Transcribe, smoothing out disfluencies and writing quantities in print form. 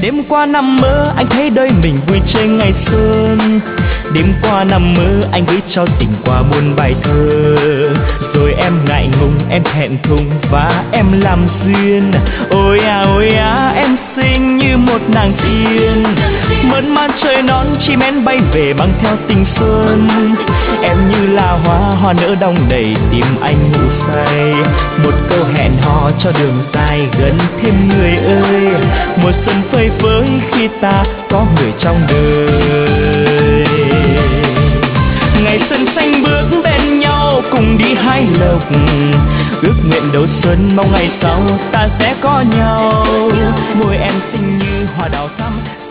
Đêm qua nằm mơ anh thấy đời mình vui chơi ngày xuân. Đêm qua nằm mơ anh gửi cho tình qua muôn bài thơ. Rồi em ngại ngùng, em thẹn thùng và em làm duyên. Ôi à em xinh như một nàng tiên. Mơn man trời nón chim én bay về mang theo tình xuân. Em như là hoa nở đong đầy tim anh ngủ say. Một câu hẹn hò cho đường dài gần thêm người ơi. Mùa xuân phơi phới khi ta có người trong đời. Ngày xuân xanh bước bên nhau cùng đi hái lộc. Ước nguyện đầu xuân mong ngày sau ta sẽ có nhau. Môi em xinh như hoa đào thắm